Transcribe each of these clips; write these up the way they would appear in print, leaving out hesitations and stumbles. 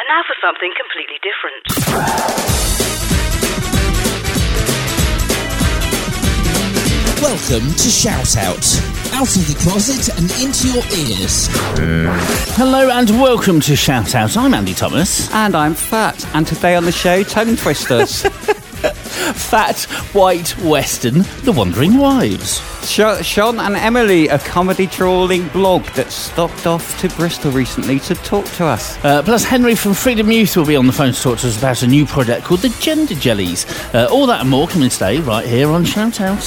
now for something completely different. Welcome to Shout Out. Out of the closet and into your ears. Hello and welcome to Shout Out. I'm Andy Thomas. And I'm Fat. And today on the show, Tongue Twisters. Fat, White, Western, The Wandering Wives. Sean and Emily, a comedy trawling blog that stopped off to Bristol recently to talk to us. Plus Henry from Freedom Youth will be on the phone to talk to us about a new project called the Gender Jellies. All that and more coming today right here on Shout Out.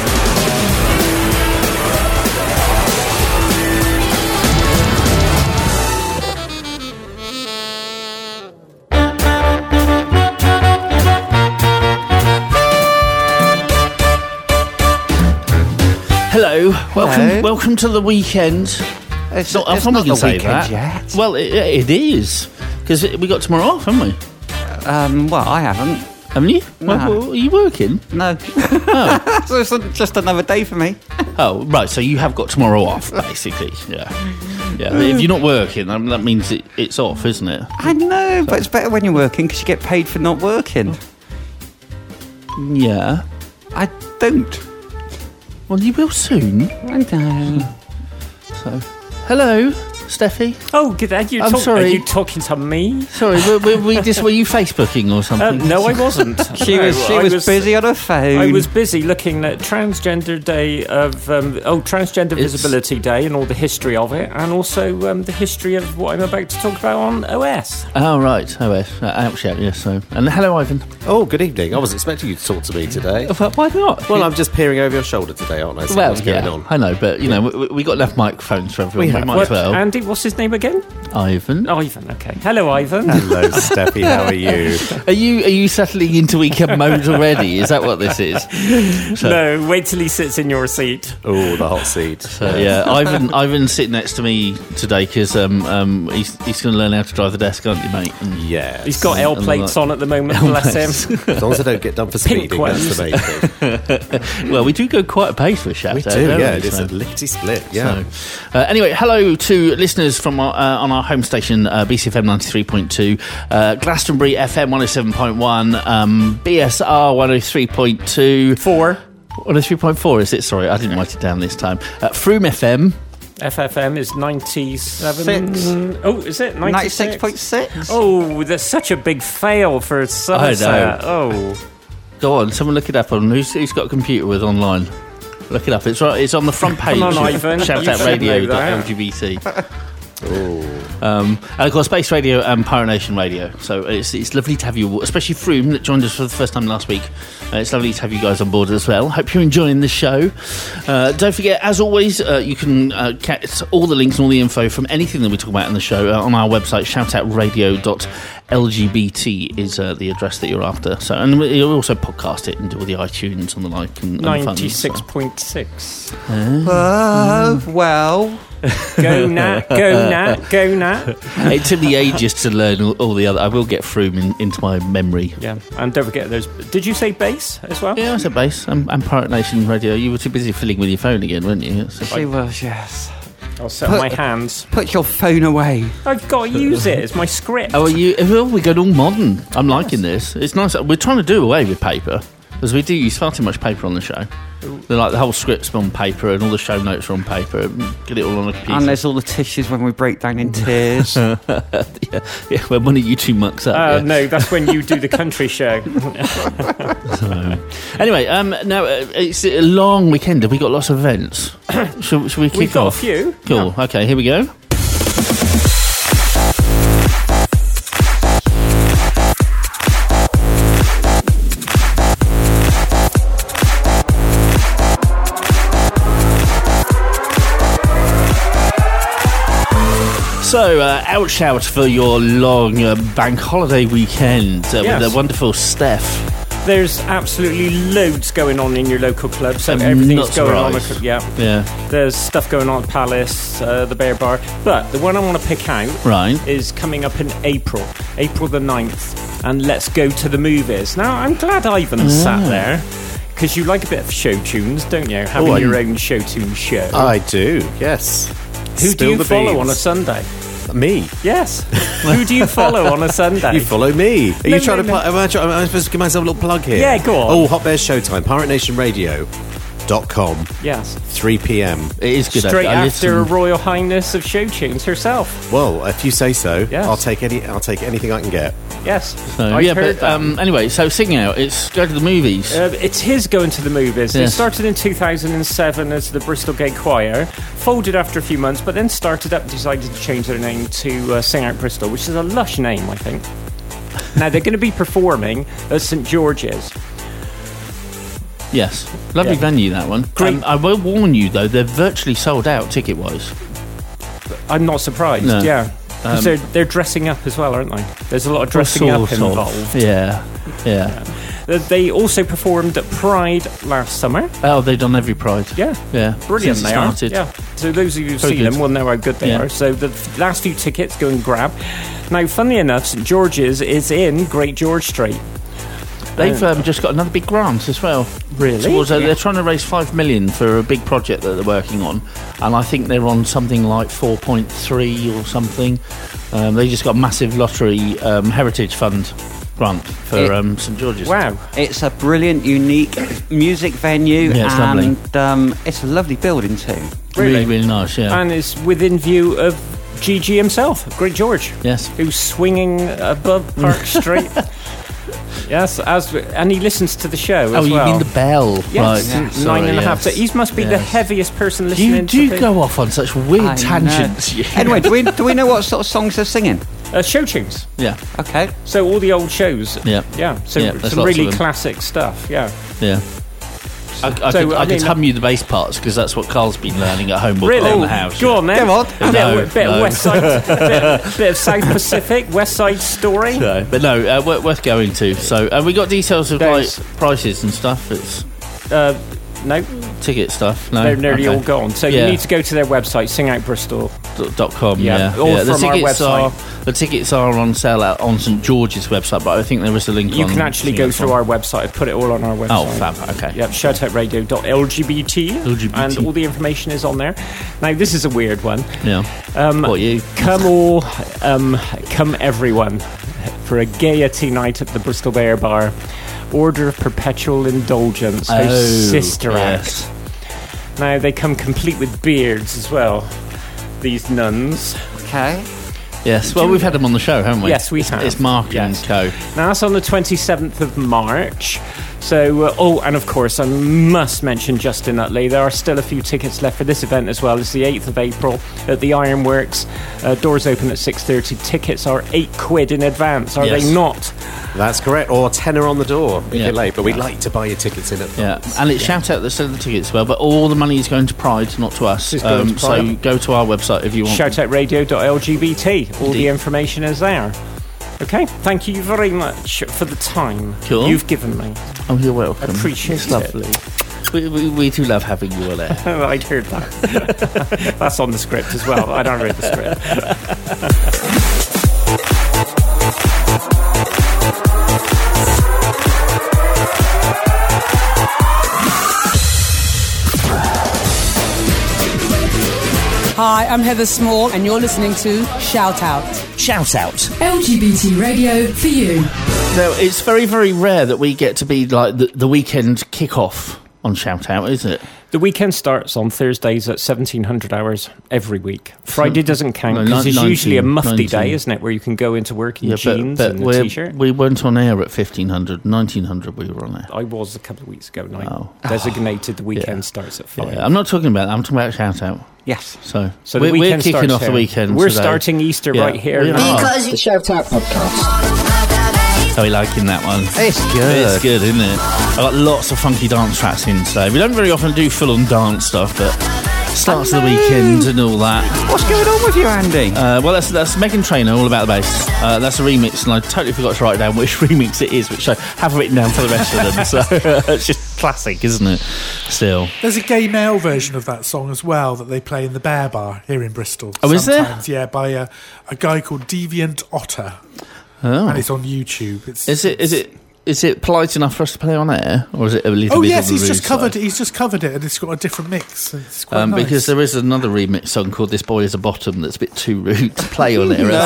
Hello, welcome to the weekend. It's not the say weekend that. yet. Well, it is, because we got tomorrow off, haven't we? Well, I haven't. Haven't you? No. Well, are you working? No. Oh. So it's just another day for me. Oh, right, so you have got tomorrow off, basically, yeah. If you're not working, that means it's off, isn't it? I know, but it's better when you're working because you get paid for not working. Yeah. I don't. Well, you will soon. I know. So, hello, Steffi. Oh, good day. I'm sorry. Are you talking to me? Sorry, were you Facebooking or something? No, I wasn't. She was busy on her phone. I was busy looking at Transgender Day of Transgender Visibility Day and all the history of it, and also the history of what I'm about to talk about on OS. Oh, right, OS. Outshout, yes. So, and hello, Ivan. Oh, good evening. I was expecting you to talk to me today. Why not? Well, I'm just peering over your shoulder today, aren't I? What's going on? I know, but you know, we got enough microphones for everyone. We might as well. Andy, what's his name again? Ivan. Ivan. Okay. Hello, Ivan. Hello, Steffi. How are you? Are you settling into weekend mode already? Is that what this is? So, no, wait till he sits in your seat. Oh, the hot seat. So, yeah, Ivan's sitting next to me today because he's going to learn how to drive the desk, aren't you, mate? Yeah. He's got L plates on at the moment, bless him. As long as I don't get done for speeding, that's the main thing. Well, we do go quite a pace with Shout Out. We do, yeah. It's a lickety-split, yeah. So, anyway, hello to listeners from on our home station, BCFM 93.2, Glastonbury FM 107.1, BSR 103.2. 103.4, is it? Sorry, I didn't write it down this time. Froome FM. FFM is 97. Oh, is it 96.6? Oh, that's such a big fail for Somerset. Oh, go on, someone look it up on who's got a computer with online. Look it up. It's right. It's on the front page. Come on, Ivan. Shoutoutradio.lgbt. And of course, Space Radio and Pirate Nation Radio. So it's lovely to have you, especially Froome that joined us for the first time last week. It's lovely to have you guys on board as well. Hope you're enjoying the show. Don't forget, as always, you can get all the links and all the info from anything that we talk about in the show on our website, shoutoutradio.lgbt is the address that you're after. So, and you'll also podcast it and do all the iTunes and the like. And 96.6. Well. Go Nat. It took me ages to learn all the other. I will get Froome into my memory. Yeah, and don't forget those. Did you say bass as well? Yeah, I said bass. And Pirate Nation Radio. You were too busy fiddling with your phone again, weren't you? She was, yes. I'll set my hands. Put your phone away. I've got to use it. It's my script. Oh, we're going all modern. I'm liking this. It's nice. We're trying to do away with paper, because we do use far too much paper on the show. They're like the whole script's on paper and all the show notes are on paper. Get it all on a computer. And there's all the tissues when we break down in tears. yeah, when one of you two mucks up. No, that's when you do the country show. Anyway, now it's a long weekend. Have we got lots of events? Should we kick off? We've got a few. Cool. Yeah. Okay, here we go. So, outshout for your long bank holiday weekend with the wonderful Steph. There's absolutely loads going on in your local club, so everything's going on. Yeah. There's stuff going on at Palace, the Bear Bar, but the one I want to pick out is coming up in April the 9th, and let's go to the movies. Now, I'm glad Ivan sat there, because you like a bit of show tunes, don't you? Having your own show tune show. I do, yes. Who do you follow on a Sunday? Me? Yes. Who do you follow on a Sunday? You follow me. Are you trying to plug? Am I supposed to give myself a little plug here? Yeah, go on. Oh, Hot Bears Showtime, PirateNationRadio.com. Yes. 3 p.m. It is good. Straight after Royal Highness of Show Tunes herself. Well, if you say so, yes. I'll take anything I can get. Yes. So, anyway, so Sing Out, it's go to the movies. It's his going to the movies. Yes. It started in 2007 as the Bristol Gay Choir, folded after a few months, but then started up and decided to change their name to Sing Out Bristol, which is a lush name, I think. Now, they're going to be performing at St George's. Yes, lovely venue, that one. Great. I will warn you, though, they're virtually sold out ticket-wise. I'm not surprised, yeah. They're dressing up as well, aren't they? There's a lot of dressing up involved. Yeah. They also performed at Pride last summer. Oh, they've done every Pride. Yeah. Brilliant. Since they started. Yeah. So those of you who've seen them will know how good they are. So the last few tickets, go and grab. Now, funnily enough, St George's is in Great George Street. They've just got another big grant as well. Really? They're trying to raise $5 million for a big project that they're working on, and I think they're on something like 4.3 or something. They just got a massive lottery heritage fund grant for St George's. Wow. It's a brilliant, unique music venue, it's and it's a lovely building too. Really, really nice, yeah. And it's within view of Gigi himself, Great George. Yes. Who's swinging above Park Street. Yes, and he listens to the show as well. Oh, you mean the bell? Yes, right. 9.5. He must be the heaviest person listening to You do go off on such weird tangents. Anyway, do we know what sort of songs they're singing? Show tunes. Yeah. Okay. So all the old shows. Yeah. So some really classic stuff. Yeah. I could hum you the bass parts because that's what Carl's been learning at home around the house. Go on then. Come on. Bit of West Side, bit of South Pacific, West Side Story. Worth going to. So we got details of prices and stuff. It's no ticket stuff. No, they're nearly all gone. So you need to go to their website, singoutbristol.com. Or from our website. The tickets are on sale on St George's website, but I think there is a link. You can actually go through our website. Put it all on our website. Oh, fab. Okay. Yep. Shoutoutradio.lgbt, and all the information is on there. Now this is a weird one. Yeah. What you? Come everyone for a gaiety night at the Bristol Bear Bar. Order of Perpetual Indulgence, Sister Act. Now they come complete with beards as well, these nuns. Okay. Yes, well, we've had them on the show, haven't we? Yes, we have. It's Mark and Co. Now that's on the 27th of March. So, and of course, I must mention Justin Utley. There are still a few tickets left for this event as well. It's the 8th of April at the Ironworks. Doors open at 6:30. Tickets are £8 in advance, are they not? That's correct, or tenner on the door if you're late. But we'd like to buy your tickets in advance. Yeah, and it's shout out that sell the tickets as well. But all the money is going to Pride, not to us. So go to our website if you want. Shoutoutradio.lgbt. All the information is there. Okay, thank you very much for the time you've given me. Oh, you're welcome. Appreciate it. Lovely. We do love having you all there. I'd heard that. That's on the script as well. I don't read the script. Hi, I'm Heather Small, and you're listening to Shout Out. Shout Out. LGBT radio for you. Now, it's very, very rare that we get to be like the weekend kick-off on Shout Out, isn't it? The weekend starts on Thursdays at 1700 hours every week. Friday doesn't count because it's usually a mufti day, isn't it, where you can go into work in jeans and a t-shirt. We weren't on air at 1900 we were on air. I was a couple of weeks ago, and I designated the weekend starts at 5. Yeah, I'm not talking about that, I'm talking about Shout Out. Yes. So we're kicking off the weekend. We're today. Starting Easter right here. Because it's Shout Out podcast. How are you liking that one? It's good. It's good, isn't it? I've got lots of funky dance tracks in today. We don't very often do full-on dance stuff, but starts of the weekend and all that. What's going on with you, Andy? Well, that's Meghan Trainor, All About the Bass. That's a remix, and I totally forgot to write down which remix it is, which I have written down for the rest of them. So it's just classic, isn't it? Still. There's a gay male version of that song as well that they play in the Bear Bar here in Bristol. Oh, is there? Yeah, by a guy called Deviant Otter. Oh. And it's on YouTube. Is it Is it polite enough for us to play on air, or is it a little bit? Oh yes, on the he's just covered. side? He's just covered it, and it's got a different mix. And it's quite nice. Because there is another remix song called "This Boy Is a Bottom" that's a bit too rude to play on air.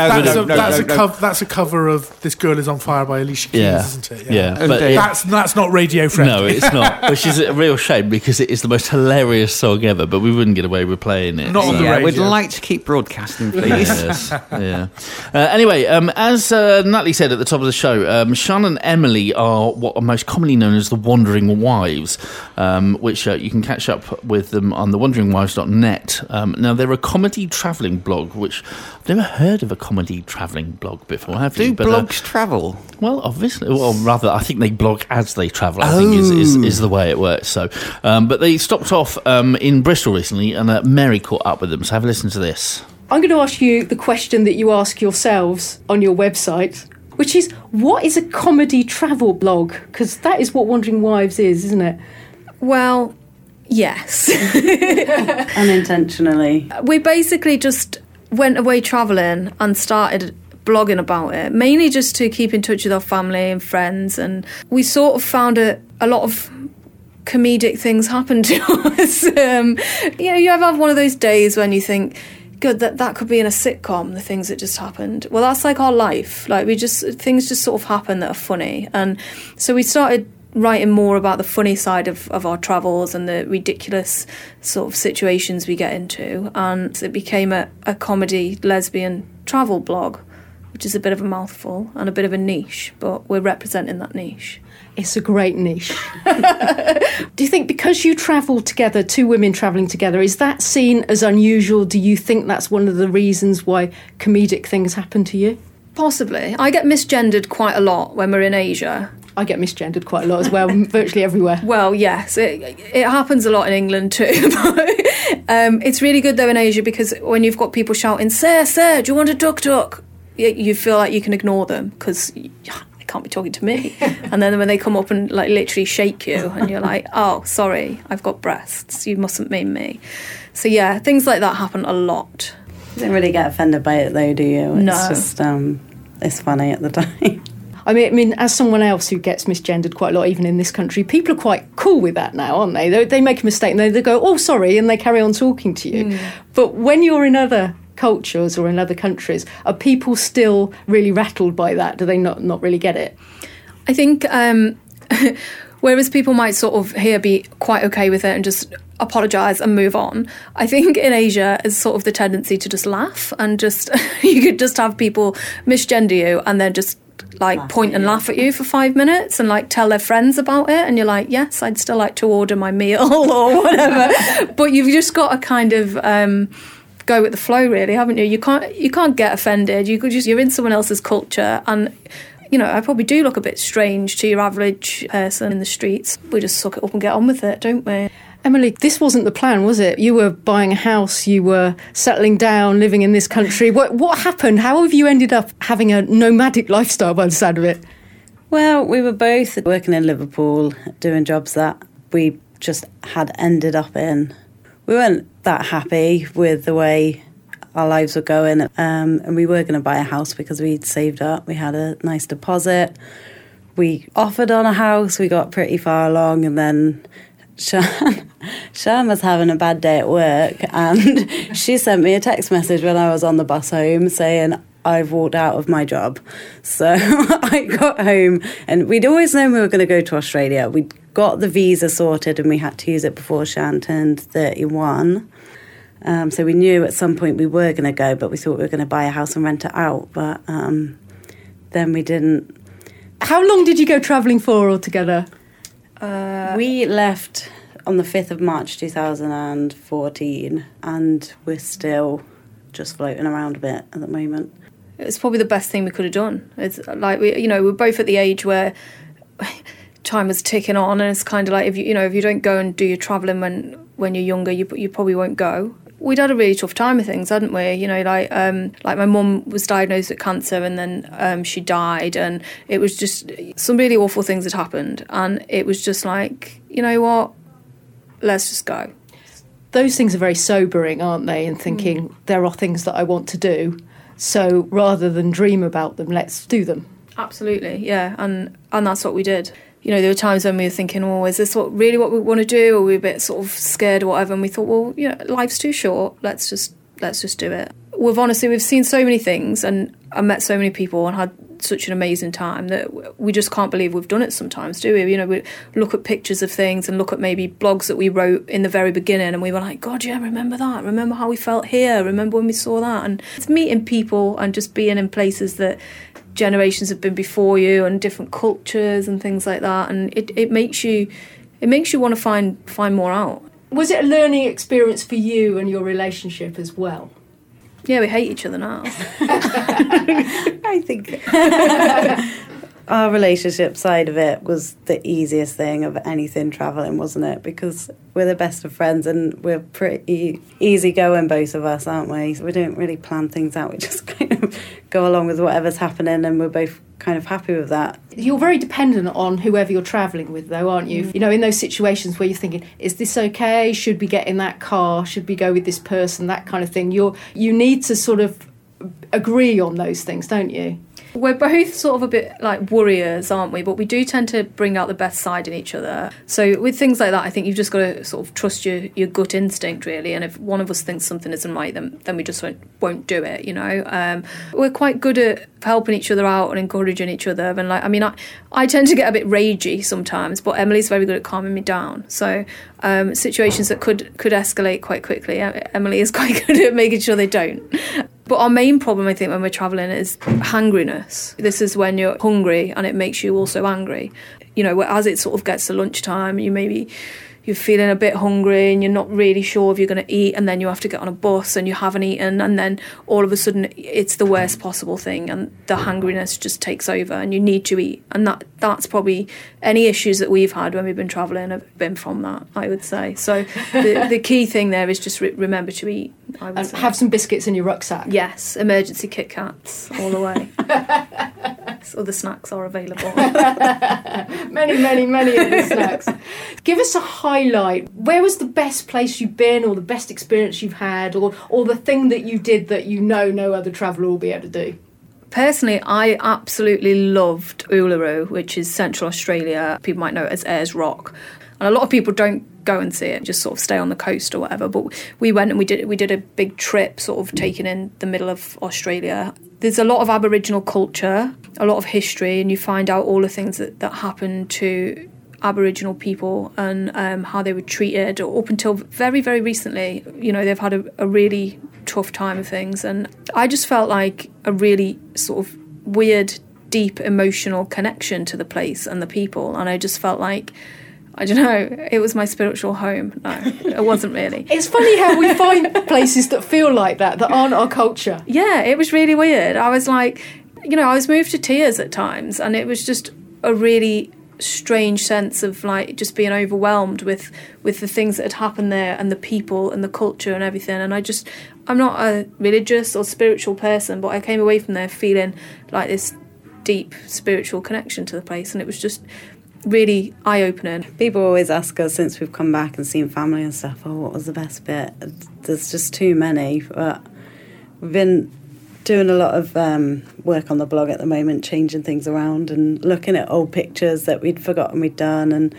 That's a cover of "This Girl Is on Fire" by Alicia Keys, isn't it? Yeah, but that's not radio friendly. No, it's not. Which is a real shame because it is the most hilarious song ever. But we wouldn't get away with playing it. Not on the radio. We'd like to keep broadcasting, please. Yes, yeah. Anyway, as Natalie said at the top of the show, Sean and Emily are what are most commonly known as the Wandering Wives, which you can catch up with them on thewanderingwives.net. Now, they're a comedy travelling blog, which I've never heard of a comedy travelling blog before, have you? Do blogs travel? Well, obviously. Well, rather, I think they blog as they travel, I think is the way it works. So, but they stopped off in Bristol recently, and Mary caught up with them, so have a listen to this. I'm going to ask you the question that you ask yourselves on your website, which is, what is a comedy travel blog? Because that is what Wandering Wives is, isn't it? Well, yes. Unintentionally. We basically just went away travelling and started blogging about it, mainly just to keep in touch with our family and friends. And we sort of found a lot of comedic things happen to us. You ever have one of those days when you think, good, that could be in a sitcom, the things that just happened. Well, that's like our life. Like things just sort of happen that are funny. And so we started writing more about the funny side of our travels and the ridiculous sort of situations we get into. And it became a comedy lesbian travel blog, which is a bit of a mouthful and a bit of a niche, but we're representing that niche. It's a great niche. Do you think because you travel together, two women travelling together, is that seen as unusual? Do you think that's one of the reasons why comedic things happen to you? Possibly. I get misgendered quite a lot when we're in Asia. I get misgendered quite a lot as well, virtually everywhere. Well, yes, it happens a lot in England too. It's really good though in Asia because when you've got people shouting, Sir, do you want a tuk-tuk? You feel like you can ignore them because they can't be talking to me. And then when they come up and like literally shake you and you're like, oh, sorry, I've got breasts, you mustn't mean me. So yeah, things like that happen a lot. You don't really get offended by it though, do you? It's No. Just, it's funny at the time. I mean, as someone else who gets misgendered quite a lot, even in this country, people are quite cool with that now, aren't they? They make a mistake and they go, oh, sorry, and they carry on talking to you. But when you're in other cultures or in other countries, are people still really rattled by that? Do they not really get it? I think whereas people might sort of here be quite okay with it and just apologise and move on, I think in Asia is sort of the tendency to just laugh and just you could just have people misgender you and then just like point and laugh at you for 5 minutes and like tell their friends about it and you're like, yes, I'd still like to order my meal or whatever. But you've just got to kind of go with the flow, really, haven't you? You can't get offended. You're in someone else's culture, and you know, I probably do look a bit strange to your average person in the streets. We just suck it up and get on with it, don't we? Emily, this wasn't the plan, was it? You were buying a house, you were settling down, living in this country. What happened? How have you ended up having a nomadic lifestyle by the sound of it? Well, we were both working in Liverpool, doing jobs that we just had ended up in. We weren't that happy with the way our lives were going, and we were going to buy a house because we'd saved up. We had a nice deposit. We offered on a house. We got pretty far along, and then Sian was having a bad day at work, and she sent me a text message when I was on the bus home saying, I've walked out of my job. So I got home, and we'd always known we were going to go to Australia. We'd got the visa sorted, and we had to use it before Sian turned 31. So we knew at some point we were going to go, but we thought we were going to buy a house and rent it out. But then we didn't. How long did you go travelling for altogether? We left on the 5th of March 2014, and we're still just floating around a bit at the moment. It's probably the best thing we could have done. It's like we're both at the age where time is ticking on, and it's kind of like if you don't go and do your travelling when you're younger, you probably won't go. We'd had a really tough time with things, hadn't we? You know, like my mum was diagnosed with cancer, and then she died, and it was just some really awful things had happened, and it was just like, you know what, let's just go. Those things are very sobering, aren't they? And thinking there are things that I want to do, so rather than dream about them, let's do them. Absolutely, yeah, and that's what we did. You know, there were times when we were thinking, oh, is this what we want to do? Or we were a bit sort of scared or whatever, and we thought, well, you know, life's too short, let's just do it. We've seen so many things, and I met so many people and had such an amazing time that we just can't believe we've done it sometimes, do we? You know, we look at pictures of things and look at maybe blogs that we wrote in the very beginning, and we were like, God, yeah, remember that? Remember how we felt here? Remember when we saw that? And it's meeting people and just being in places that generations have been before you and different cultures and things like that, and it makes you want to find more out. Was it a learning experience for you and your relationship as well? Yeah, we hate each other now. I think our relationship side of it was the easiest thing of anything travelling, wasn't it? Because we're the best of friends and we're pretty easygoing, both of us, aren't we? We don't really plan things out. We just kind of go along with whatever's happening, and we're both kind of happy with that. You're very dependent on whoever you're travelling with, though, aren't you? You know, in those situations where you're thinking, is this okay? Should we get in that car? Should we go with this person? That kind of thing. You need to sort of agree on those things, don't you? We're both sort of a bit like worriers, aren't we? But we do tend to bring out the best side in each other. So with things like that, I think you've just got to sort of trust your gut instinct, really. And if one of us thinks something isn't right, then we just won't do it, you know. We're quite good at helping each other out and encouraging each other. And like, I mean, I tend to get a bit ragey sometimes, but Emily's very good at calming me down. So situations that could escalate quite quickly, Emily is quite good at making sure they don't. But our main problem, I think, when we're travelling is hangriness. This is when you're hungry and it makes you also angry. You know, as it sort of gets to lunchtime, you're feeling a bit hungry and you're not really sure if you're going to eat, and then you have to get on a bus and you haven't eaten, and then all of a sudden it's the worst possible thing and the hangriness just takes over and you need to eat. And that's probably any issues that we've had when we've been travelling have been from that, I would say. So the key thing there is just remember to eat, I would say. Have some biscuits in your rucksack. Yes, emergency Kit Kats all the way. Other snacks are available. many other snacks. Give us a highlight. Where was the best place you've been, or the best experience you've had, or the thing that you did that you know no other traveller will be able to do? Personally, I absolutely loved Uluru, which is Central Australia. People might know it as Ayers Rock. And a lot of people don't go and see it, just sort of stay on the coast or whatever. But we went and we did a big trip, sort of taken in the middle of Australia. There's a lot of Aboriginal culture, a lot of history, and you find out all the things that happened to Aboriginal people and how they were treated up until very, very recently. You know, they've had a really tough time of things. And I just felt like a really sort of weird, deep, emotional connection to the place and the people. And I just felt like, I don't know, it was my spiritual home. No, it wasn't really. It's funny how we find places that feel like that aren't our culture. Yeah, it was really weird. I was like, you know, I was moved to tears at times, and it was just a really strange sense of like just being overwhelmed with the things that had happened there and the people and the culture and everything. And I'm not a religious or spiritual person, but I came away from there feeling like this deep spiritual connection to the place, and it was just really eye-opening. People always ask us, since we've come back and seen family and stuff, what was the best bit? There's just too many, but we've been doing a lot of work on the blog at the moment, changing things around and looking at old pictures that we'd forgotten we'd done. And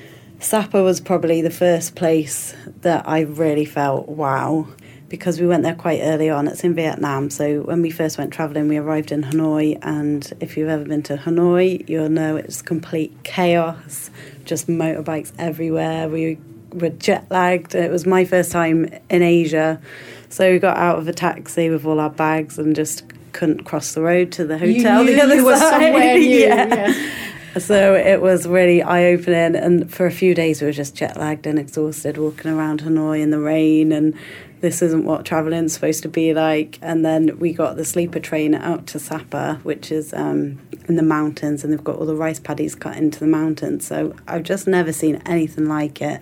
Sapa was probably the first place that I really felt wow, because we went there quite early on. It's in Vietnam, so when we first went travelling, we arrived in Hanoi, and if you've ever been to Hanoi, you'll know it's complete chaos, just motorbikes everywhere. We were jet-lagged. It was my first time in Asia, so we got out of a taxi with all our bags and just couldn't cross the road to the hotel. The other side. Somewhere new. Yeah. So it was really eye-opening, and for a few days we were just jet-lagged and exhausted, walking around Hanoi in the rain, and this isn't what travelling's supposed to be like. And then we got the sleeper train out to Sapa, which is in the mountains, and they've got all the rice paddies cut into the mountains. So I've just never seen anything like it.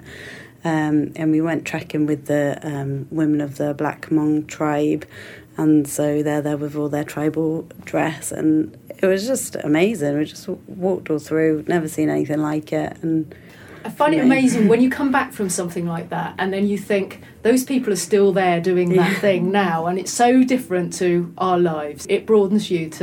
And we went trekking with the women of the Black Hmong tribe, and so they're there with all their tribal dress, and it was just amazing. We just walked all through, never seen anything like it. And I find it amazing when you come back from something like that and then you think those people are still there doing that thing now, and it's so different to our lives. It broadens you to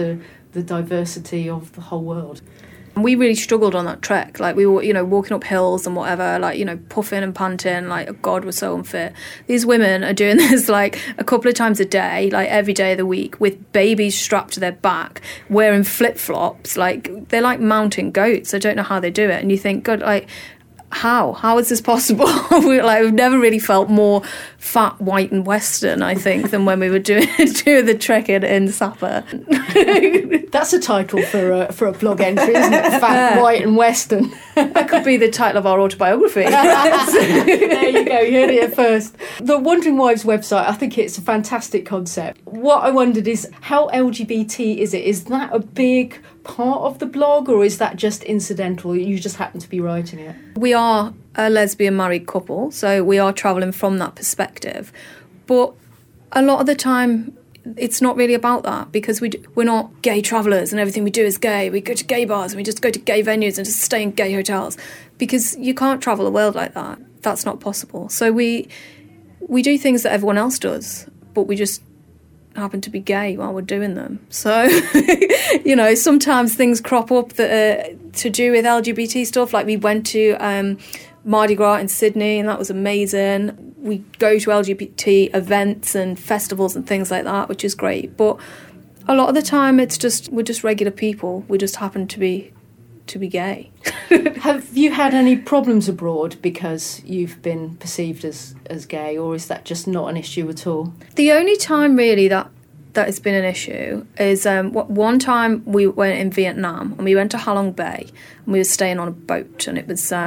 the diversity of the whole world. We really struggled on that trek. Like, we were, walking up hills and whatever, like, puffing and panting, like, oh God, we're so unfit. These women are doing this, like, a couple of times a day, like, every day of the week, with babies strapped to their back, wearing flip-flops. Like, they're like mountain goats. I don't know how they do it. And you think, God, like, how is this possible? We've never really felt more fat, white and Western, I think, than when we were doing the trek in Sapa. That's a title for a blog entry, isn't it? Fat, white and Western. That could be the title of our autobiography. There you go, you heard it first. The Wandering Wives website, I think it's a fantastic concept. What I wondered is, how LGBT is it? Is that a big part of the blog, or is that just incidental? You just happen to be writing it? We are a lesbian married couple, so we are travelling from that perspective. But a lot of the time, it's not really about that, because we're not gay travellers and everything we do is gay. We go to gay bars and we just go to gay venues and just stay in gay hotels, because you can't travel the world like that. That's not possible. So we do things that everyone else does, but we just happen to be gay while we're doing them. So, sometimes things crop up that are to do with LGBT stuff. Like, we went to Mardi Gras in Sydney, and that was amazing. We go to LGBT events and festivals and things like that, which is great. But a lot of the time, we're just regular people. We just happen to be gay. Have you had any problems abroad because you've been perceived as gay, or is that just not an issue at all? The only time really that has been an issue is one time we went in Vietnam, and we went to Halong Bay, and we were staying on a boat, and it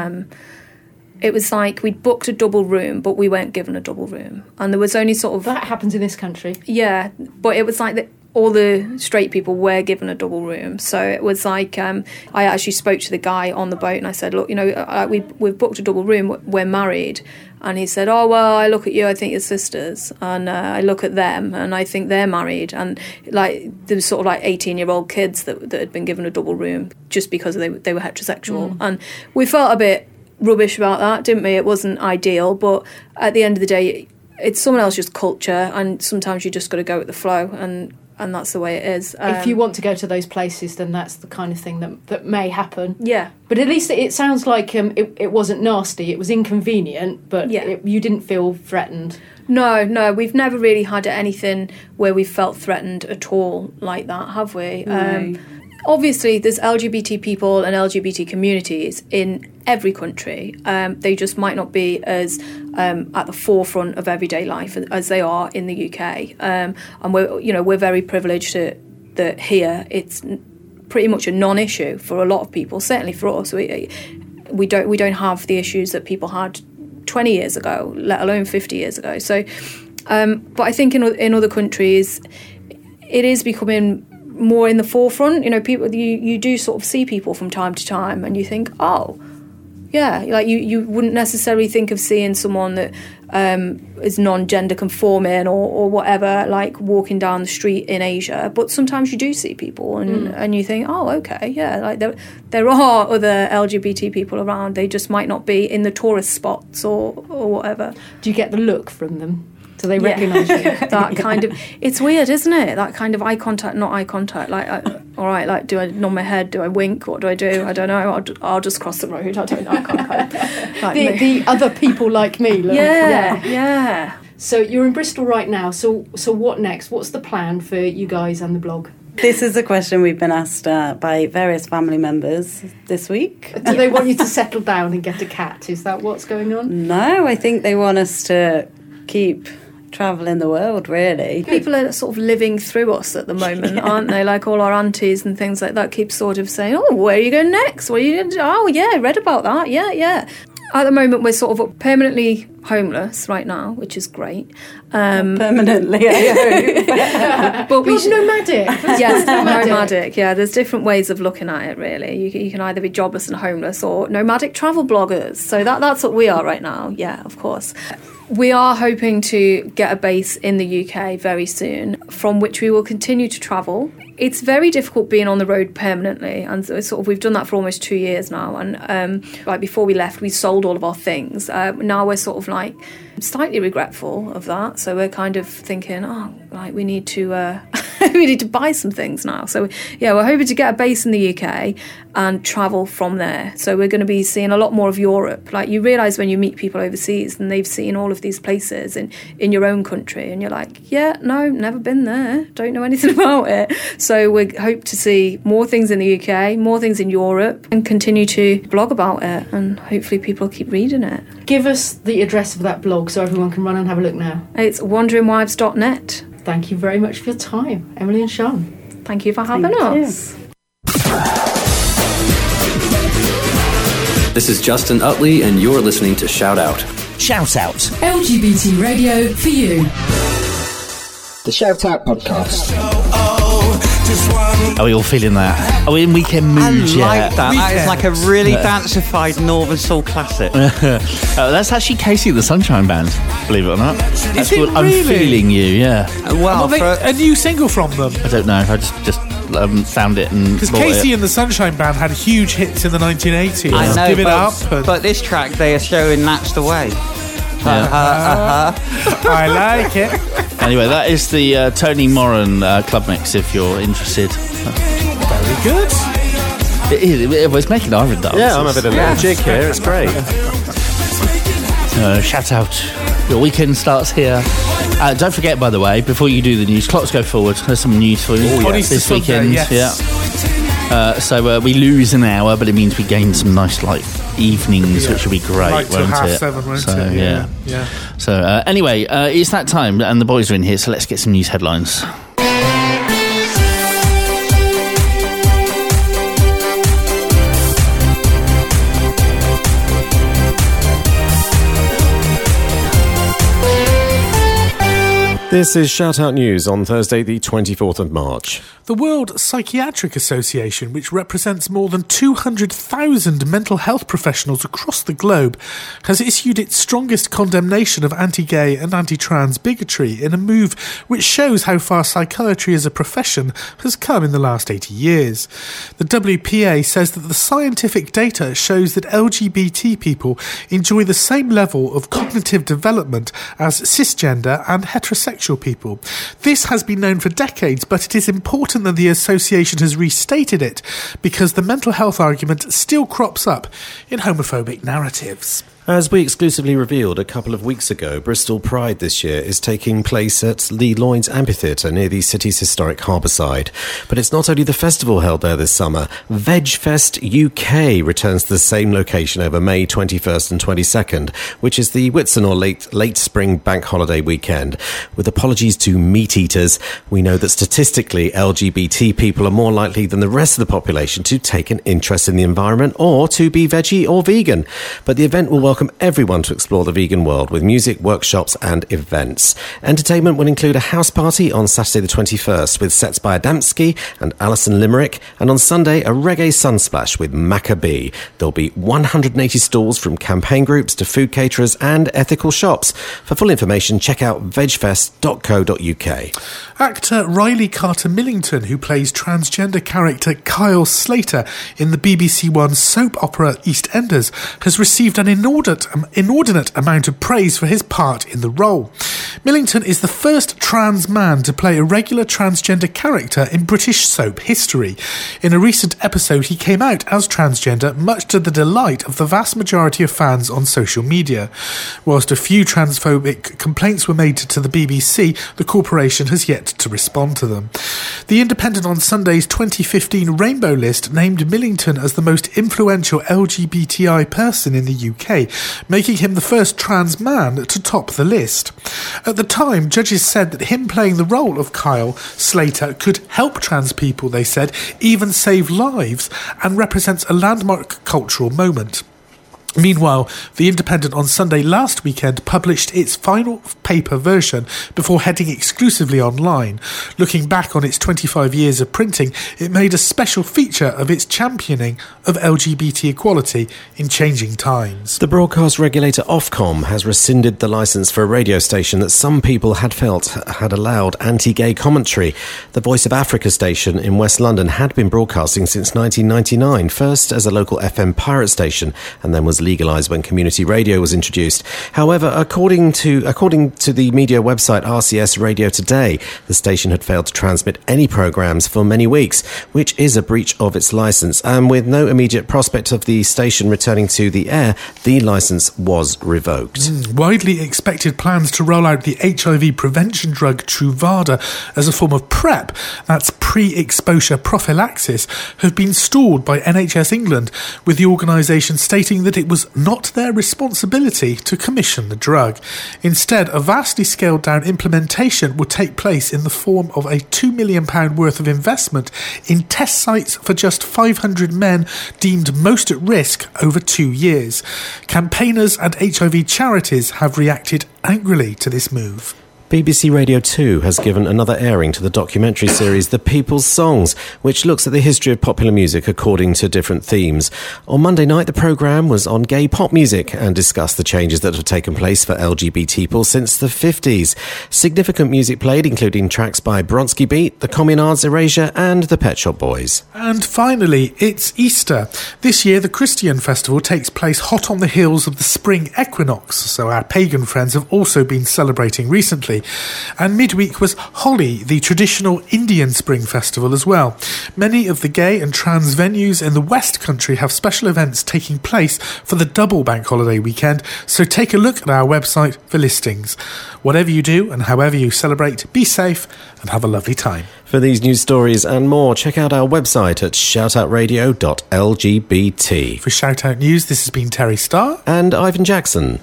was like we'd booked a double room, but we weren't given a double room, and there was only sort of... That happens in this country. Yeah, but it was like all the straight people were given a double room. So it was like, I actually spoke to the guy on the boat and I said, look, we've booked a double room, we're married. And he said, oh, well, I look at you, I think you're sisters. And I look at them and I think they're married. And like there was sort of like 18-year-old kids that had been given a double room just because they were heterosexual. And we felt a bit rubbish about that, didn't we? It wasn't ideal, but at the end of the day, it's someone else's culture, and sometimes you just got to go with the flow, and that's the way it is. If you want to go to those places, then that's the kind of thing that may happen. Yeah. But at least it sounds like it wasn't nasty. It was inconvenient, but you didn't feel threatened. No, we've never really had anything where we felt threatened at all like that, have we? No. Obviously, there's LGBT people and LGBT communities in every country. They just might not be as at the forefront of everyday life as they are in the UK. And we're very privileged that here it's pretty much a non-issue for a lot of people. Certainly for us, we don't have the issues that people had 20 years ago, let alone 50 years ago. So, but I think in other countries, it is becoming more in the forefront. People, you do sort of see people from time to time and you think, oh yeah, like you wouldn't necessarily think of seeing someone that is non-gender conforming or whatever, like walking down the street in Asia, but sometimes you do see people and you think, oh okay, yeah, like there are other LGBT people around, they just might not be in the tourist spots or whatever. Do you get the look from them? Do they recognise you? That kind of... It's weird, isn't it? That kind of eye contact, not eye contact. Like, all right, like, do I nod my head? Do I wink? What do I do? I don't know. I'll just cross the road. I don't know. I can't like the other people like me. Look. Yeah. So you're in Bristol right now. So what next? What's the plan for you guys and the blog? This is a question we've been asked by various family members this week. Do they want you to settle down and get a cat? Is that what's going on? No, I think they want us to keep travelling the world, really. People are sort of living through us at the moment, aren't they? Like all our aunties and things like that keep sort of saying, oh, where are you going next? What are you going to do? Oh, yeah, I read about that. Yeah. At the moment, we're sort of permanently homeless right now, which is great. Permanently, I hope. But you're nomadic. Yes, nomadic. Yeah, there's different ways of looking at it, really. You can either be jobless and homeless or nomadic travel bloggers. So that's what we are right now. Yeah, of course. We are hoping to get a base in the UK very soon, from which we will continue to travel. It's very difficult being on the road permanently, and sort of we've done that for almost 2 years now. And like before we left, we sold all of our things. Now we're sort of like slightly regretful of that. So we're kind of thinking, we need to we need to buy some things now. So yeah, we're hoping to get a base in the UK and travel from there. So we're going to be seeing a lot more of Europe. Like, you realise when you meet people overseas and they've seen all of these places in your own country, and you're like, yeah, no, never been there, don't know anything about it. So we hope to see more things in the UK, more things in Europe, and continue to blog about it, and hopefully people keep reading it. Give us the address of that blog so everyone can run and have a look now. It's wanderingwives.net. Thank you very much for your time, Emily and Sean. Thank you for having us. This is Justin Utley, and you're listening to Shout Out. Shout Out. LGBT radio for you. The Shout Out podcast. Are we all feeling that? Are we in weekend mood yet? I like that. That is like a really dancified Northern Soul classic. That's actually Casey the Sunshine Band, believe it or not. That's what really? I'm feeling you, yeah. Well, a new single from them. I don't know. I just found it and because Casey and the Sunshine Band had huge hits in the 1980s. I know, Give It Up. But this track, they are showing That's the Way. I like it. Anyway, that is the Tony Moran club mix, if you're interested. Very good. It's making Iron dance. Yeah, I'm a bit of a jig here. It's great. Shout out. Your weekend starts here. Don't forget, by the way, before you do the news, clocks go forward. There's some news for you this weekend. Yes. Yeah. So we lose an hour, but it means we gain some nice evenings, which will be great, right, won't it? 7:30, won't so, it? Yeah. So anyway, it's that time, and the boys are in here, so let's get some news headlines. This is Shout Out News on Thursday, the 24th of March. The World Psychiatric Association, which represents more than 200,000 mental health professionals across the globe, has issued its strongest condemnation of anti-gay and anti-trans bigotry in a move which shows how far psychiatry as a profession has come in the last 80 years. The WPA says that the scientific data shows that LGBT people enjoy the same level of cognitive development as cisgender and heterosexual people. This has been known for decades, but it is important that the association has restated it because the mental health argument still crops up in homophobic narratives. As we exclusively revealed a couple of weeks ago, Bristol Pride this year is taking place at Lee Lloyd's Amphitheatre near the city's historic harbourside. But it's not only the festival held there this summer. VegFest UK returns to the same location over May 21st and 22nd, which is the Whitsun or late spring bank holiday weekend. With apologies to meat eaters, we know that statistically LGBT people are more likely than the rest of the population to take an interest in the environment or to be veggie or vegan. But the event will welcome everyone to explore the vegan world with music, workshops and events. Entertainment will include a house party on Saturday the 21st with sets by Adamski and Alison Limerick, and on Sunday a reggae sunsplash with Maccabee. There'll be 180 stalls from campaign groups to food caterers and ethical shops. For full information, check out vegfest.co.uk. Actor Riley Carter Millington, who plays transgender character Kyle Slater in the BBC One soap opera EastEnders, has received an inordinate amount of praise for his part in the role. Millington is the first trans man to play a regular transgender character in British soap history. In a recent episode, he came out as transgender, much to the delight of the vast majority of fans on social media. Whilst a few transphobic complaints were made to the BBC, the corporation has yet to respond to them. The Independent on Sunday's 2015 Rainbow List named Millington as the most influential LGBTI person in the UK, making him the first trans man to top the list. At the time, judges said that him playing the role of Kyle Slater could help trans people, they said, even save lives, and represents a landmark cultural moment. Meanwhile, The Independent on Sunday last weekend published its final paper version before heading exclusively online. Looking back on its 25 years of printing, it made a special feature of its championing of LGBT equality in changing times. The broadcast regulator Ofcom has rescinded the licence for a radio station that some people had felt had allowed anti-gay commentary. The Voice of Africa station in West London had been broadcasting since 1999, first as a local FM pirate station and then was legalised when community radio was introduced. However, according to the media website RCS Radio Today, the station had failed to transmit any programmes for many weeks, which is a breach of its licence. And with no immediate prospect of the station returning to the air, the licence was revoked. Widely expected plans to roll out the HIV prevention drug Truvada as a form of PrEP, that's pre-exposure prophylaxis, have been stalled by NHS England, with the organisation stating that it was not their responsibility to commission the drug. Instead, a vastly scaled-down implementation would take place in the form of a £2 million worth of investment in test sites for just 500 men deemed most at risk over 2 years. Campaigners and HIV charities have reacted angrily to this move. BBC Radio 2 has given another airing to the documentary series The People's Songs, which looks at the history of popular music according to different themes. On Monday night, the programme was on gay pop music and discussed the changes that have taken place for LGBT people since the 50s. Significant music played, including tracks by Bronski Beat, The Communards, Erasure and the Pet Shop Boys. And finally, it's Easter. This year, the Christian festival takes place hot on the heels of the spring equinox, so our pagan friends have also been celebrating recently. And midweek was Holi, the traditional Indian spring festival as well. Many of the gay and trans venues in the West Country have special events taking place for the double bank holiday weekend, so take a look at our website for listings. Whatever you do and however you celebrate, be safe and have a lovely time. For these news stories and more, check out our website at shoutoutradio.lgbt. For Shout Out News, this has been Terry Starr and Ivan Jackson.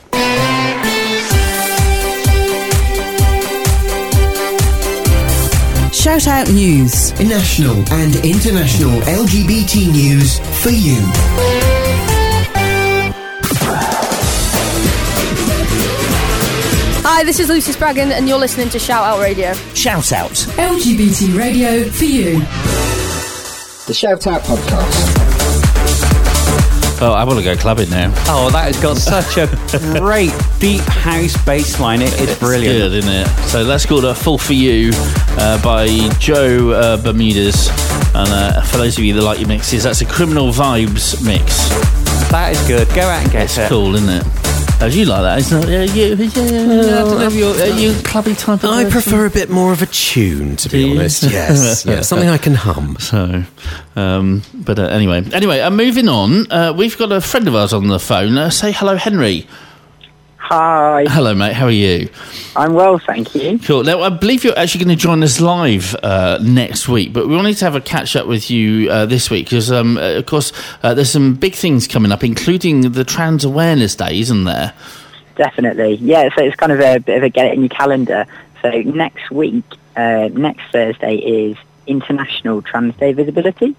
Shout Out News. National and international LGBT news for you. Hi, this is Lucy Spraggan and you're listening to Shout Out Radio. Shout Out. LGBT radio for you. The Shout Out Podcast. Oh, I want to go clubbing now. Oh, that has got such a great deep house bass line. It's brilliant. Good, isn't it? So that's called A Fall For You by Joe Bermudez. And for those of you that like your mixes, that's a Criminal Vibes mix. That is good. Go out and get it. It's cool, isn't it? As you like that, isn't it? You clubby type of I prefer a bit more of a tune, to be honest. Yes, something I can hum. So, anyway, moving on. We've got a friend of ours on the phone. Say hello, Henry. Hi. Hello, mate. How are you? I'm well, thank you. Cool. Now, I believe you're actually going to join us live next week, but we wanted to have a catch-up with you this week because, of course, there's some big things coming up, including the Trans Awareness Day, isn't there? Definitely. Yeah, so it's kind of a bit of a get it in your calendar. So next week, next Thursday is International Trans Day Visibility,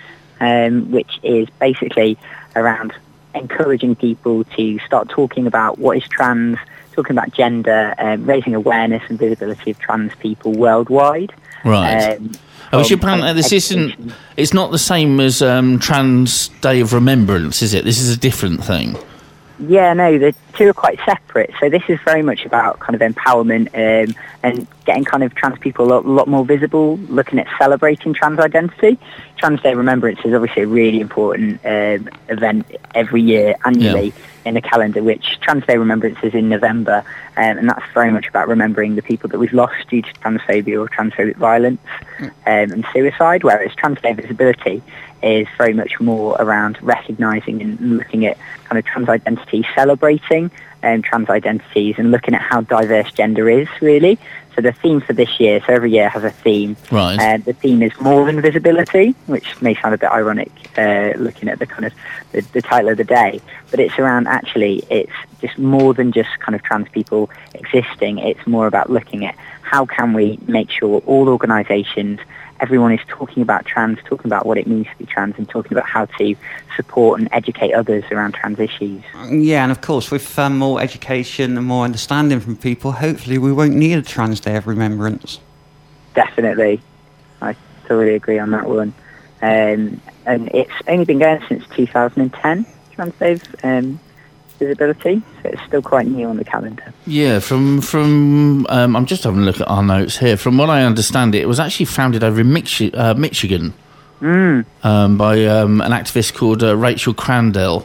which is basically around encouraging people to start talking about what is trans, talking about gender, raising awareness and visibility of trans people worldwide. Right. We should point out it's not the same as Trans Day of Remembrance, is it? This is a different thing. Yeah, no, the two are quite separate. So this is very much about kind of empowerment and getting kind of trans people a lot more visible, looking at celebrating trans identity. Trans Day Remembrance is obviously a really important event every year, annually, in the calendar, which Trans Day Remembrance is in November, and that's very much about remembering the people that we've lost due to transphobia or transphobic violence and suicide, whereas Trans Day Visibility is very much more around recognising and looking at kind of trans identity, celebrating trans identities and looking at how diverse gender is, really. So the theme for this year, so every year has a theme. Right. The theme is More Than Visibility, which may sound a bit ironic looking at the kind of the title of the day, but it's around actually it's just more than just kind of trans people existing. It's more about looking at how can we make sure all organisations, everyone is talking about trans, talking about what it means to be trans, and talking about how to support and educate others around trans issues. Yeah, and of course, with more education and more understanding from people, hopefully we won't need a Trans Day of Remembrance. Definitely. I totally agree on that one. And it's only been going since 2010, Trans Day of Visibility, so it's still quite new on the calendar. Yeah, from I'm just having a look at our notes here. From what I understand, it was actually founded over in Michigan by an activist called Rachel Crandell.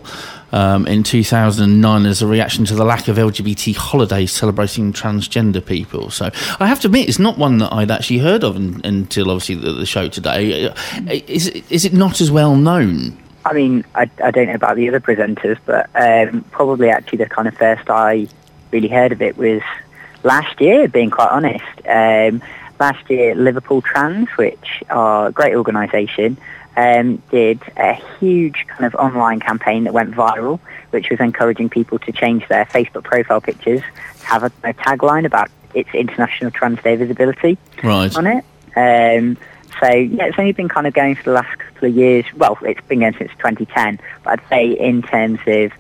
in 2009 as a reaction to the lack of LGBT holidays celebrating transgender people. So I have to admit, it's not one that I'd actually heard of until obviously the show today. Is it not as well known? I mean, I don't know about the other presenters, but probably actually the kind of first I really heard of it was last year, being quite honest. Last year, Liverpool Trans, which are a great organisation, did a huge kind of online campaign that went viral, which was encouraging people to change their Facebook profile pictures to have a tagline about its International Trans Day visibility on it. So, yeah, it's only been kind of going for the last couple of years. Well, it's been going since 2010, but I'd say in terms of,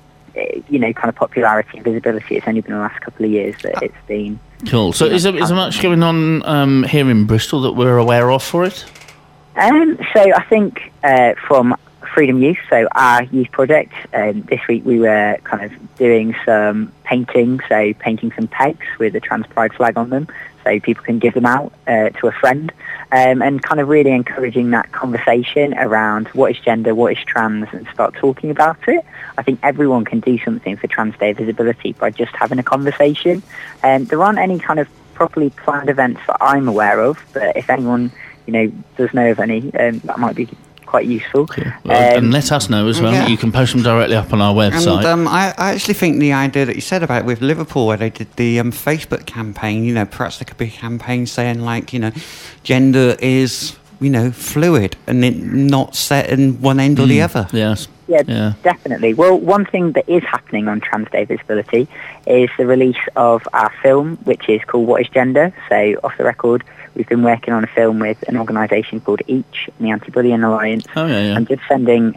kind of popularity and visibility, it's only been the last couple of years that it's been... Cool. So is there much going on here in Bristol that we're aware of for it? So I think from Freedom Youth, so our youth project, this week we were kind of doing some painting, so painting some pegs with a trans pride flag on them, so people can give them out to a friend, and kind of really encouraging that conversation around what is gender, what is trans, and start talking about it. I think everyone can do something for Trans Day visibility by just having a conversation. There aren't any kind of properly planned events that I'm aware of, but if anyone does know of any, that might be quite useful. Cool. Well, and let us know as well. Yeah. You can post them directly up on our website. And I actually think the idea that you said about with Liverpool, where they did the Facebook campaign, perhaps there could be a campaign saying gender is fluid and it not set in one end or the other. Yes. Yeah, definitely. Well, one thing that is happening on Trans Day Visibility is the release of our film, which is called What is Gender? So, off the record, we've been working on a film with an organisation called EACH, the Anti-Bullying Alliance. Oh, yeah. I'm just sending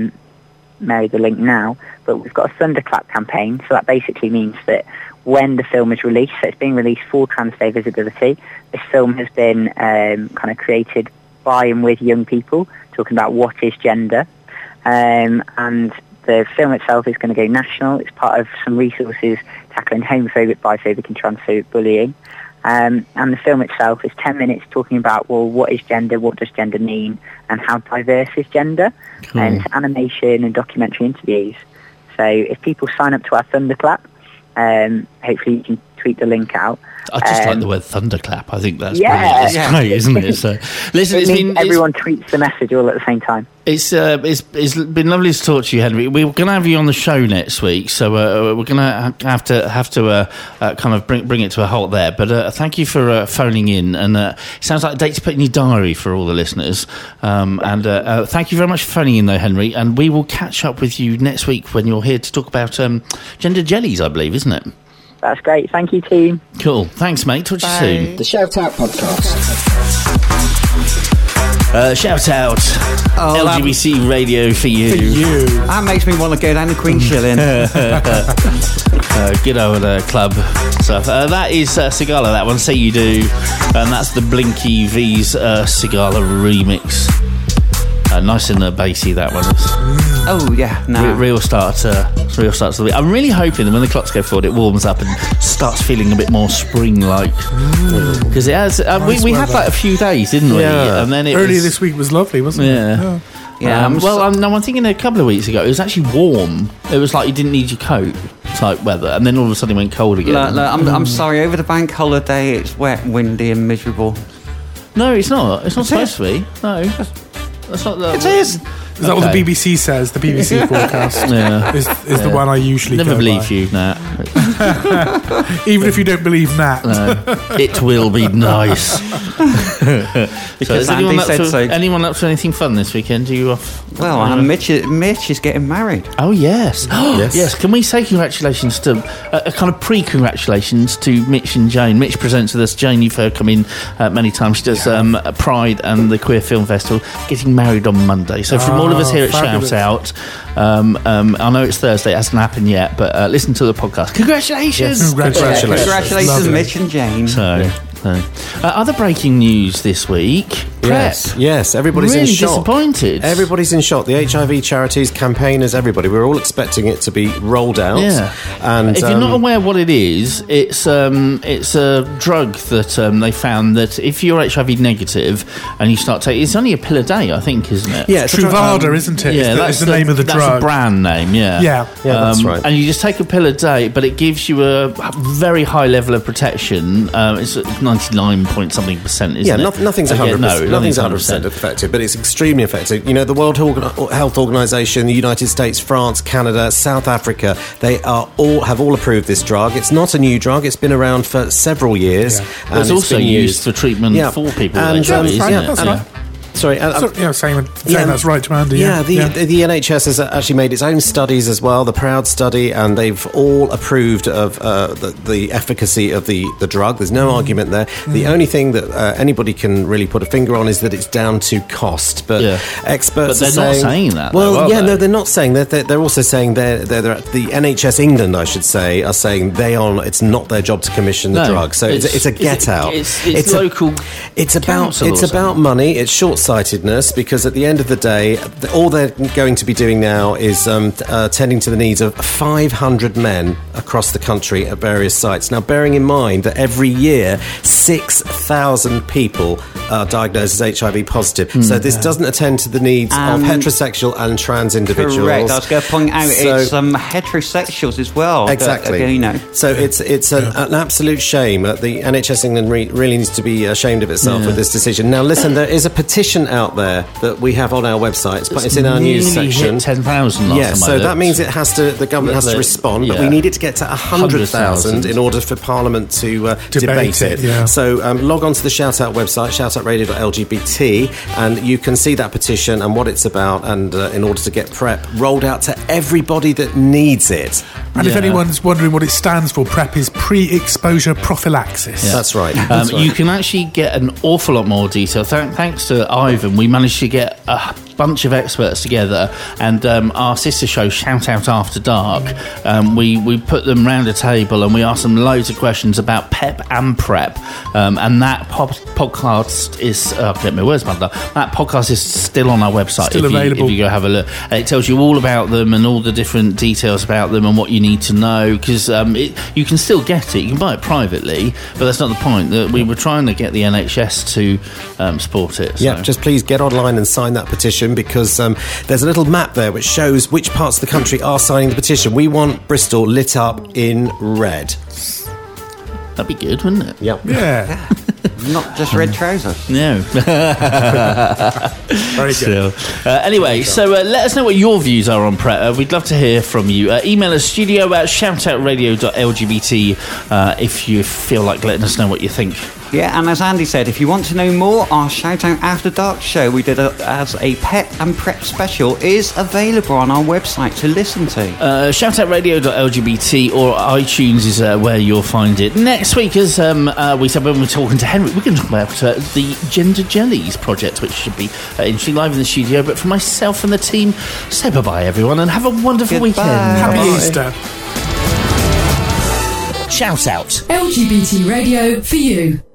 Mary the link now, but we've got a Thunderclap campaign, so that basically means that when the film is released, so it's being released for Trans Day Visibility, this film has been kind of created by and with young people, talking about what is gender. And the film itself is going to go national. It's part of some resources tackling homophobic, biphobic and transphobic bullying. And the film itself is 10 minutes talking about, well, what is gender, what does gender mean, and how diverse is gender. Cool. And it's animation and documentary interviews. So if people sign up to our Thunderclap, hopefully you can tweet the link out. I just like the word thunderclap. I think that's brilliant. It's great, isn't it? So, listen, everyone tweets the message all at the same time. It's been lovely to talk to you, Henry. We're going to have you on the show next week, so we're going to have to kind of bring it to a halt there. But thank you for phoning in, and it sounds like a date to put in your diary for all the listeners. And thank you very much for phoning in, though, Henry. And we will catch up with you next week when you're here to talk about gender jellies, I believe, isn't it? That's great. Thank you, team. Cool. Thanks, mate. Talk to you soon. The Shout Out Podcast. Shout out. LGBT radio for you. That makes me want to go down to Queen Shilling. Good old club stuff. That is Sigala, that one. Say You Do. And that's the Blinky V's Sigala remix. Nice and bassy, that one is. Oh yeah, no. Real start of the week. I'm really hoping that when the clocks go forward, it warms up and starts feeling a bit more spring-like. Because it has. We had that a few days, didn't we? Yeah. And then earlier this week was lovely, wasn't it? Yeah. I'm thinking a couple of weeks ago, it was actually warm. It was like you didn't need your coat type weather, and then all of a sudden it went cold again. I'm sorry. Over the bank holiday, it's wet, windy, and miserable. No, it's not. It's not supposed to be. No. That's not that. It is. Is that what the BBC says? The BBC forecast is the one I usually never believe by. you, Nat. Even if you don't believe Nat. No. It will be nice. Because Andy said so. Anyone up to anything fun this weekend? Are you off? Well, Mitch is getting married. Oh, yes. Yes. Can we say congratulations to, a kind of pre-congratulations to Mitch and Jane. Mitch presents with us. Jane, you've heard come in many times. She does Pride and the Queer Film Festival. Getting married on Monday. So from all of us here at Shout Out, I know it's Thursday, it hasn't happened yet, but listen to the podcast. Congratulations! Yes, congratulations, Mitch and Jane. So, Other breaking news this week. Yes, everybody's really in shock. Disappointed. Everybody's in shock. The HIV charities, campaigners, everybody. We're all expecting it to be rolled out. Yeah. And if you're not aware what it is, it's a drug that they found that if you're HIV negative and you start taking, it's only a pill a day, I think, isn't it? Yeah, Truvada, isn't it? Yeah, that's the name of the drug. That's a brand name. Yeah, that's right. And you just take a pill a day, but it gives you a very high level of protection. It's 99 point something %, isn't it? Yeah, nothing's 100%. Nothing's 100% effective, but it's extremely effective. You know, the World Health Organization, the United States, France, Canada, South Africa, they have all approved this drug. It's not a new drug. It's been around for several years. And it's also used for treatment for people with HIV, isn't it? That's right. Sorry, saying that's right to Andy. The NHS has actually made its own studies as well, the PROUD study, and they've all approved of the efficacy of the drug. There's no argument there. The only thing that anybody can really put a finger on is that it's down to cost. But experts but they're not saying that. No, they're not saying that. They're also saying they're the NHS England, I should say, are saying it's not their job to commission the drug. So it's a get out. It's local. It's about money. It's short-sightedness, because at the end of the day, all they're going to be doing now is tending to the needs of 500 men across the country at various sites. Now, bearing in mind that every year 6,000 people are diagnosed as HIV positive, so this doesn't attend to the needs of heterosexual and trans individuals. Correct. I was going to point out it's heterosexuals as well. Exactly. So it's an absolute shame. The NHS England really needs to be ashamed of itself with this decision. Now, listen, there is a petition out there that we have on our website, but it's in our news section. Hit 10,000 last time. So that means the government has to respond, but we need it to get to 100,000 in order for Parliament to debate it. Yeah. So log on to the Shout Out website, shoutoutradio.lgbt, and you can see that petition and what it's about, and in order to get PrEP rolled out to everybody that needs it. And if anyone's wondering what it stands for, PrEP is pre-exposure prophylaxis. Yeah. That's right. You can actually get an awful lot more detail. Thanks to Ivan, we managed to get a bunch of experts together, and our sister show Shout Out After Dark, we put them round a table and we asked them loads of questions about PEP and PrEP, and that podcast is get my words muddled up. That podcast is still on our website. Still available. If you go have a look, and it tells you all about them and all the different details about them and what you need to know, because you can still get it. You can buy it privately, but that's not the point. That we were trying to get the NHS to support it. Yeah, just please get online and sign that petition, because there's a little map there which shows which parts of the country are signing the petition. We want Bristol lit up in red. That'd be good, wouldn't it? Yep. Yeah. Not just red trousers. No. Very good. Anyway, so let us know what your views are on PrEP. We'd love to hear from you. Email us studio@shoutoutradio.lgbt if you feel like letting us know what you think. Yeah, and as Andy said, if you want to know more, our Shout Out After Dark show we did as a PEP and PrEP special is available on our website to listen to. Shoutoutradio.lgbt or iTunes is where you'll find it. Next week, as we said when we were talking to Henry, we're going to talk about the Gender Jellies project, which should be interesting, live in the studio. But for myself and the team, say bye-bye, everyone, and have a wonderful weekend. Happy Easter. Shout Out. LGBT radio for you.